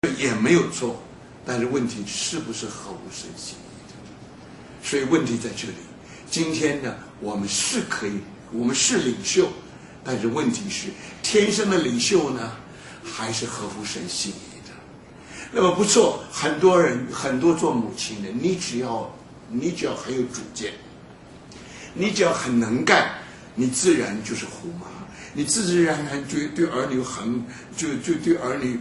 也没有错，但是问题是不是合乎神心意的？所以问题在这里。今天呢，我们是可以，我们是领袖，但是问题是，天生的领袖呢，还是合乎神心意的？那么不错，很多做母亲的，你只要很有主见，你只要很能干，你自然就是虎妈。你自自然然就对儿女就对儿女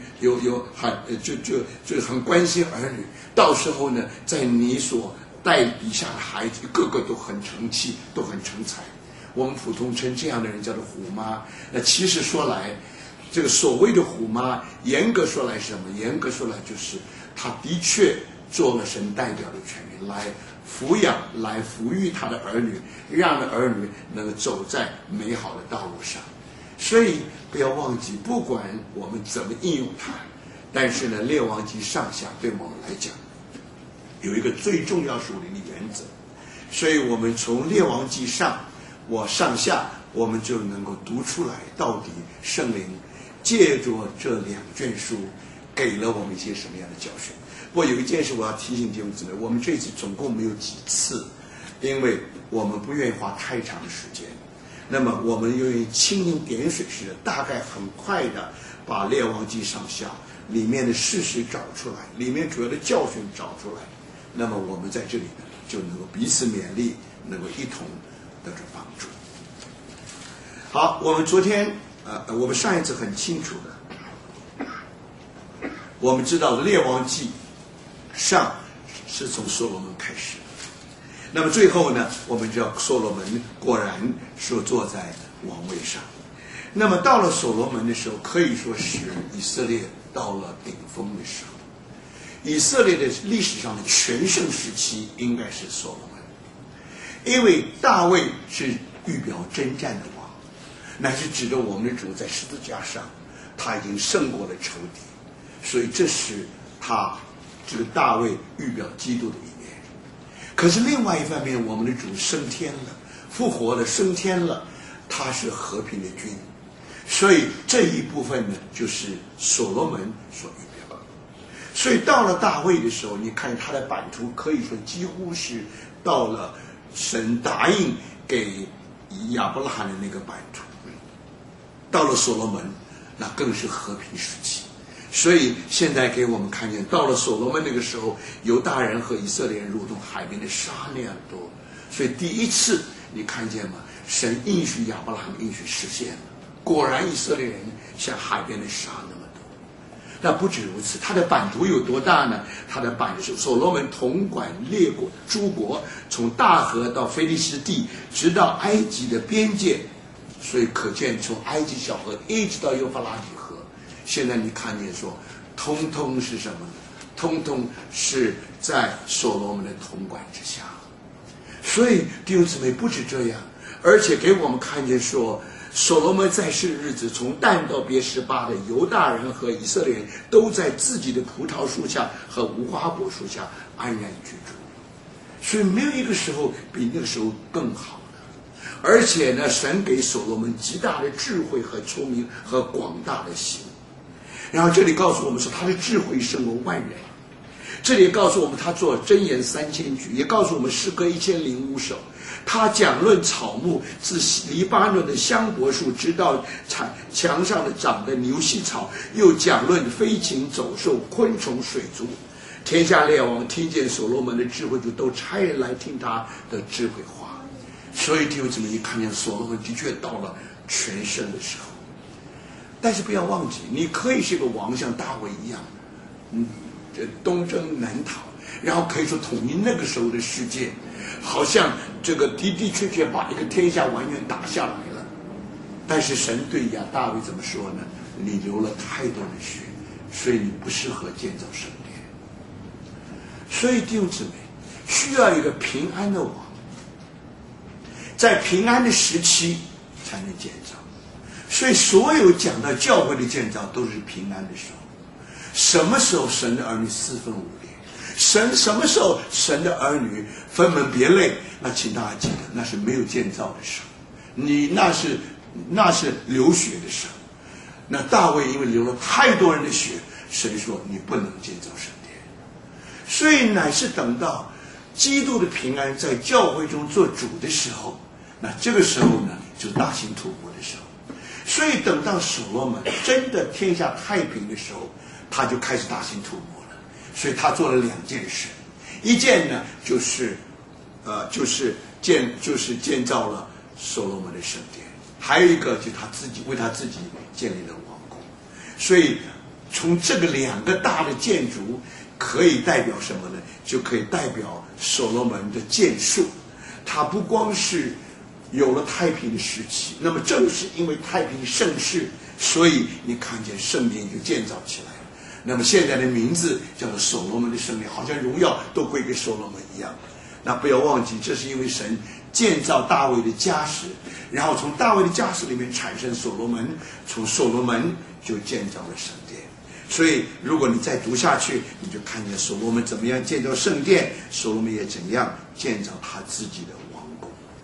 就很关心儿女，到时候呢，在你所带底下的孩子，个个都很成器，都很成才。我们普通称这样的人叫做虎妈。那其实说来，这个所谓的虎妈，严格说来是什么？严格说来就是她的确做了神代表的权利，来抚养、来抚育她的儿女，让儿女能够走在美好的道路上。所以不要忘记，不管我们怎么应用它，但是呢，列王记上下对我们来讲有一个最重要属灵的原则。所以我们从列王记上下，我们就能够读出来，到底圣灵借着这2卷书给了我们一些什么样的教训。不过有一件事我要提醒弟兄姊妹，我们这次总共没有几次，因为我们不愿意花太长的时间。那么我们用蜻蜓点水似的，大概很快的把列王记上下里面的事实找出来，里面主要的教训找出来。那么我们在这里呢，就能够彼此勉励，能够一同得着帮助。好，我们昨天我们上一次很清楚的，我们知道列王记上是从所罗门开始。那么最后呢，我们知道所罗门果然是坐在王位上。那么到了所罗门的时候，可以说是以色列到了顶峰的时候。以色列的历史上的全盛时期应该是所罗门，因为大卫是预表征战的王，乃是指着我们的主在十字架上，他已经胜过了仇敌，所以这是他这个大卫预表基督的一面。可是另外一方面，我们的主升天了，复活了，升天了，他是和平的君，所以这一部分呢，就是所罗门所预表的。所以到了大卫的时候，你看他的版图，可以说几乎是到了神答应给亚伯拉罕的那个版图。到了所罗门，那更是和平时期。所以现在给我们看见，到了所罗门那个时候，犹大人和以色列人如同海边的沙那样多。所以第一次你看见吗？神应许亚伯拉罕应许实现了，果然以色列人像海边的沙那么多。那不止如此，他的版图有多大呢？他的版图，所罗门统管列国诸国，从大河到非利士地，直到埃及的边界。所以可见，从埃及小河一直到幼发拉底河，现在你看见说，通通是什么呢？通通是在所罗门的统管之下。所以弟兄姊妹，不止这样，而且给我们看见说，所罗门在世的日子，从但到别是巴的犹大人和以色列人都在自己的葡萄树下和无花果树下安然居住。所以没有一个时候比那个时候更好。而且呢，神给所罗门极大的智慧和聪明和广大的心。然后这里告诉我们说，他的智慧胜过万人。这里告诉我们，他做箴言3000句，也告诉我们诗歌1005首。他讲论草木，自黎巴嫩的香柏树，直到墙上的长的牛膝草，又讲论飞禽走兽、昆虫、水族。天下列王听见所罗门的智慧，就都差人来听他的智慧话。所以弟兄姊妹，你看见所罗门的确到了全盛的时候。但是不要忘记，你可以是个王，像大卫一样，东征南讨，然后可以说统一那个时候的世界，好像这个的确把一个天下完全打下来了。但是神对大卫怎么说呢？你流了太多的血，所以你不适合建造圣殿。所以弟兄姊妹，需要一个平安的王，在平安的时期才能建造。所以所有讲到教会的建造都是平安的时候。什么时候神的儿女四分五裂？什么时候神的儿女分门别类？那请大家记得，那是没有建造的时候，那是流血的时候。那大卫因为流了太多人的血， 神说你不能建造圣殿。所以乃是等到基督的平安在教会中做主的时候，那这个时候呢，就是大兴土木的时候。所以等到所罗门真的天下太平的时候，他就开始大兴土木了。所以他做了2件事，一件呢就是建造了所罗门的圣殿，还有一个就是他自己为他自己建立了王宫。所以从这个2个大的建筑可以代表什么呢？就可以代表所罗门的建树。他不光是有了太平的时期，那么正是因为太平盛世，所以你看见圣殿就建造起来了。那么现在的名字叫做所罗门的圣殿，好像荣耀都归给所罗门一样。那不要忘记，这是因为神建造大卫的家室，然后从大卫的家室里面产生所罗门，从所罗门就建造了圣殿。所以如果你再读下去，你就看见所罗门怎么样建造圣殿，所罗门也怎样建造他自己的王宫。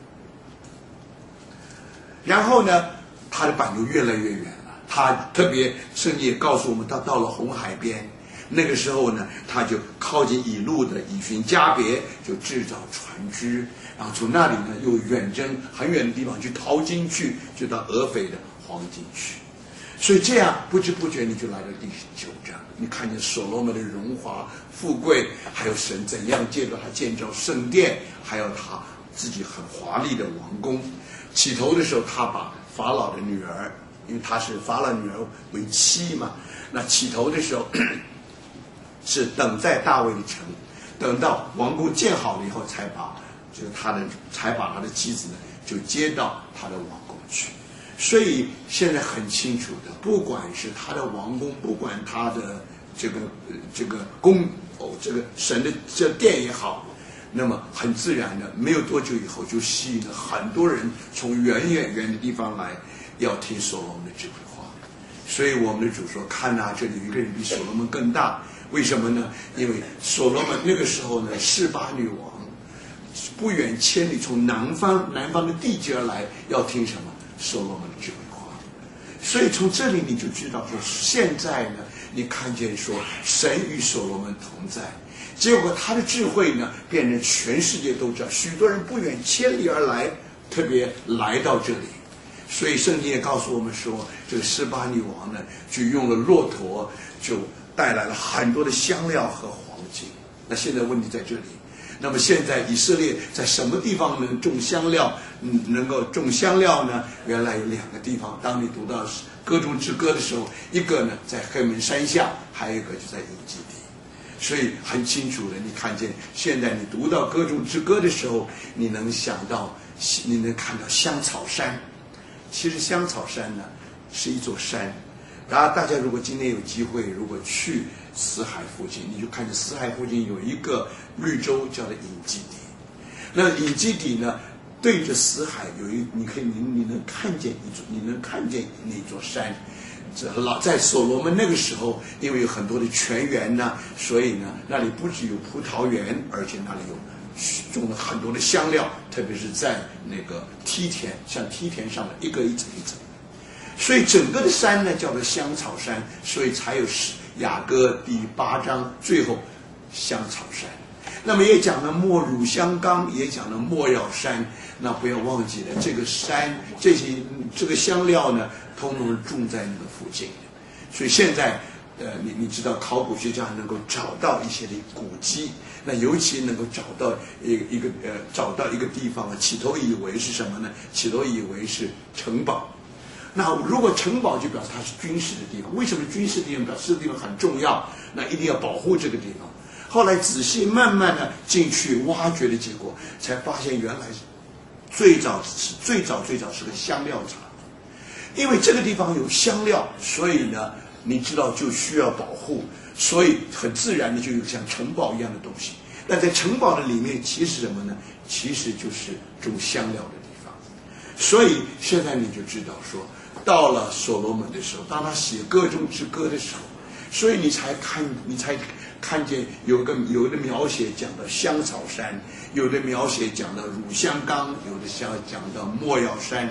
然后呢，他的版图越来越远了。他特别圣经也告诉我们，他到了红海边，那个时候呢，他就靠近以路的以寻加别，就制造船只，然后从那里呢又远征很远的地方去淘金去，就到俄斐的黄金去。所以这样不知不觉你就来到第9章，你看见所罗门的荣华富贵，还有神怎样借着他建造圣殿，还有他自己很华丽的王宫。起头的时候，他把法老的女儿，因为他是法老女儿为妻嘛，那起头的时候是等在大卫的城，等到王宫建好了以后，才把他的妻子呢就接到他的王宫去。所以现在很清楚的，不管是他的王宫，不管他的这个宫这个神的这殿也好，那么很自然的，没有多久以后就吸引了很多人从远的地方来，要听所罗门的智慧话。所以我们的主说，看哪，这里有一个人比所罗门更大。为什么呢？因为所罗门那个时候呢，示巴女王不远千里从南方的地界而来，要听什么？所罗门的智慧话。所以从这里你就知道说，现在呢，你看见说神与所罗门同在，结果他的智慧呢，变成全世界都知道，许多人不远千里而来，特别来到这里。所以圣经也告诉我们说，这个示巴女王呢，就用了骆驼，就带来了很多的香料和黄金。那现在问题在这里，那么现在以色列在什么地方能种香料？能够种香料呢？原来有2个地方。当你读到歌中之歌的时候，一个呢在黑门山下，还有一个就在隐基底。所以很清楚的，你看见现在你读到歌中之歌的时候，你能看到香草山。其实香草山呢是一座山，然后大家如果今天有机会，如果去死海附近，你就看见死海附近有一个绿洲叫做隐基底。那隐基底呢，对着死海有你能看见那座山。在所罗门那个时候，因为有很多的泉源呢，所以呢那里不只有葡萄园，而且那里有种了很多的香料，特别是在那个梯田，像梯田上的一层一层。所以整个的山呢叫做香草山，所以才有雅歌第8章最后香草山。那么也讲了乳香冈，也讲了没药山。那不要忘记了，这个山这个香料呢，通通种在那个附近。所以现在你知道考古学家能够找到一些的古迹，那尤其能够找到一个地方，起头以为是什么呢？起头以为是城堡。那如果城堡就表示它是军事的地方，为什么军事地方表示这个地方很重要？那一定要保护这个地方。后来仔细慢慢的进去挖掘的结果，才发现原来最早是个香料厂。因为这个地方有香料，所以呢你知道就需要保护，所以很自然的就有像城堡一样的东西。但在城堡的里面其实什么呢？其实就是种香料的地方。所以现在你就知道说，到了所罗门的时候，当他写歌中之歌的时候，所以你才看见有的描写讲到香草山，有的描写讲到乳香冈，有的讲到没药山。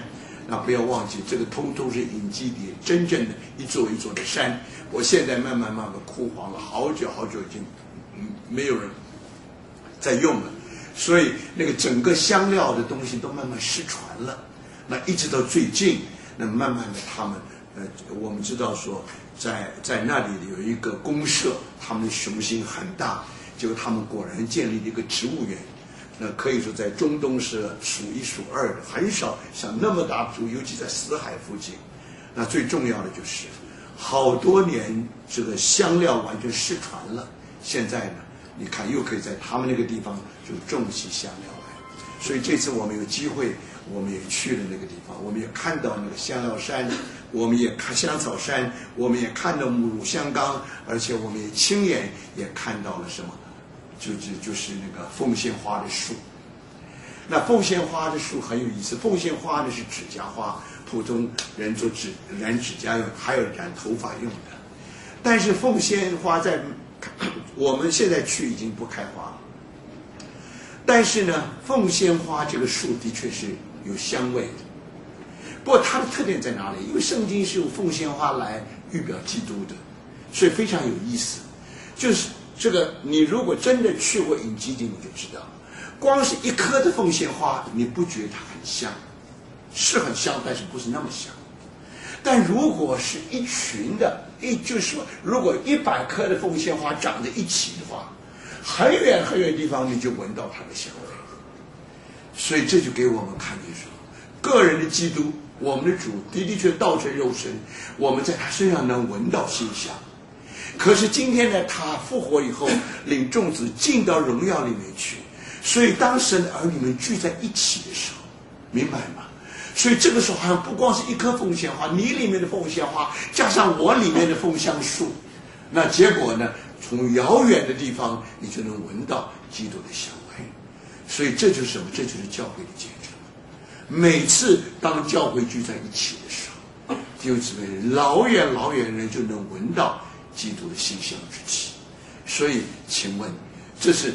那不要忘记，这个通通是隐基底，真正的一座一座的山。我现在慢慢枯黄了，好久已经没有人在用了，所以那个整个香料的东西都慢慢失传了。那一直到最近，那慢慢的他们我们知道说，在那里有一个公社，他们的雄心很大，结果他们果然建立了一个植物园。那可以说在中东是数一数二的，很少像那么大植物，尤其在死海附近。那最重要的就是好多年这个香料完全失传了，现在呢你看又可以在他们那个地方就种起香料来。所以这次我们有机会，我们也去了那个地方，我们也看到那个香料山，我们也看香草山，我们也看到母乳香缸，而且我们也亲眼也看到了什么，就是那个凤仙花的树。那凤仙花的树很有意思，凤仙花呢是指甲花，普通人做染指甲用，还有染头发用的。但是凤仙花在我们现在去已经不开花了，但是呢，凤仙花这个树的确是有香味的。不过它的特点在哪里？因为圣经是用凤仙花来预表基督的，所以非常有意思。就是这个，你如果真的去过隐基底，你就知道，光是一颗的凤仙花，你不觉得它很香，是很香，但是不是那么香。但如果是一群的，就是说，如果100颗的凤仙花长在一起的话，很远很远的地方你就闻到它的香味。所以这就给我们看见说，个人的基督，我们的主的确道成肉身，我们在他身上能闻到馨香。可是今天呢，他复活以后，领众子进到荣耀里面去，所以当神的儿女们聚在一起的时候，明白吗？所以这个时候好像不光是一颗凤仙花，你里面的凤仙花加上我里面的凤香树，那结果呢，从遥远的地方你就能闻到基督的香味。所以这就是什么？这就是教会的见证。每次当教会聚在一起的时候，弟兄姊妹，老远的人就能闻到基督的馨香之气。所以请问，这是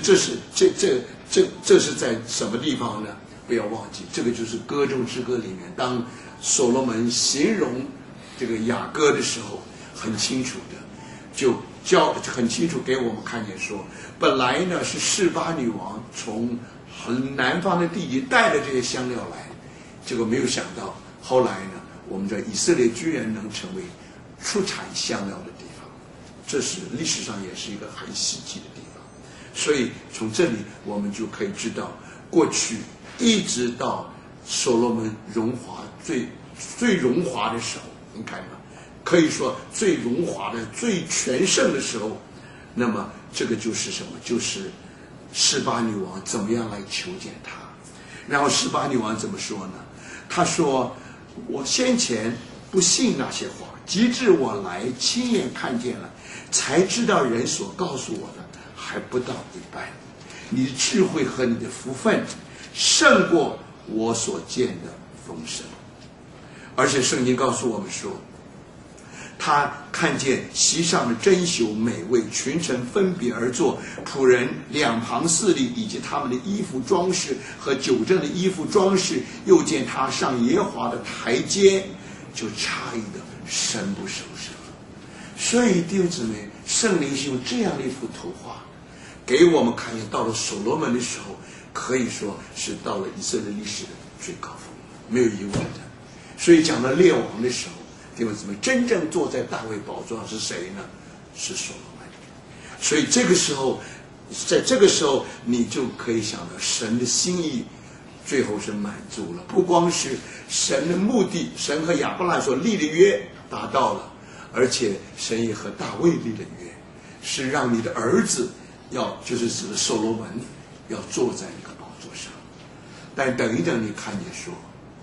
在什么地方呢？不要忘记，这个就是歌中之歌里面，当所罗门形容这个雅歌的时候，很清楚的很清楚给我们看见说，本来呢是示巴女王从很南方的地界带了这些香料来，结果没有想到后来呢，我们的以色列居然能成为出产香料的地方，这是历史上也是一个很稀奇的地方。所以从这里我们就可以知道，过去一直到所罗门荣华最荣华的时候，你看吧，可以说最荣华的最全盛的时候，那么这个就是什么？就是示巴女王怎么样来求见他。然后示巴女王怎么说呢？她说，我先前不信那些话，及至我来亲眼看见了，才知道人所告诉我的还不到一半。你的智慧和你的福分胜过我所见的丰盛。而且圣经告诉我们说，他看见席上的珍馐美味，群臣分别而坐，仆人两旁四立，以及他们的衣服装饰和酒政的衣服装饰，又见他上耶和华的台阶，就诧异的神不守舍。所以弟兄姊妹，圣灵是用这样的一幅图画给我们看见，到了所罗门的时候，可以说是到了以色列历史的最高峰，没有疑问的。所以讲到列王的时候，弟兄姊妹，真正坐在大卫宝座上是谁呢？是所罗门。所以这个时候，在这个时候，你就可以想到神的心意最后是满足了，不光是神的目的，神和亚伯拉罕所立的约达到了，而且神也和大卫立的约，是让你的儿子就是指的所罗门要坐在那个宝座上。但等一等，你看见说，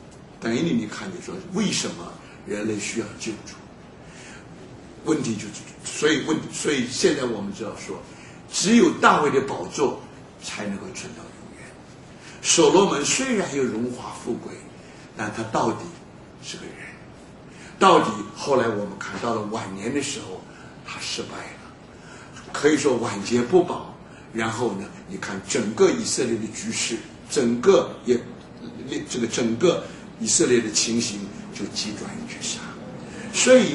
为什么人类需要救主？问题所以现在我们知道说，只有大卫的宝座才能够存到永远。所罗门虽然有荣华富贵，但他到底是个人。到底后来我们看到了晚年的时候，他失败了，可以说晚节不保。然后呢，你看整个以色列的局势，整个以色列的情形就急转直下。所以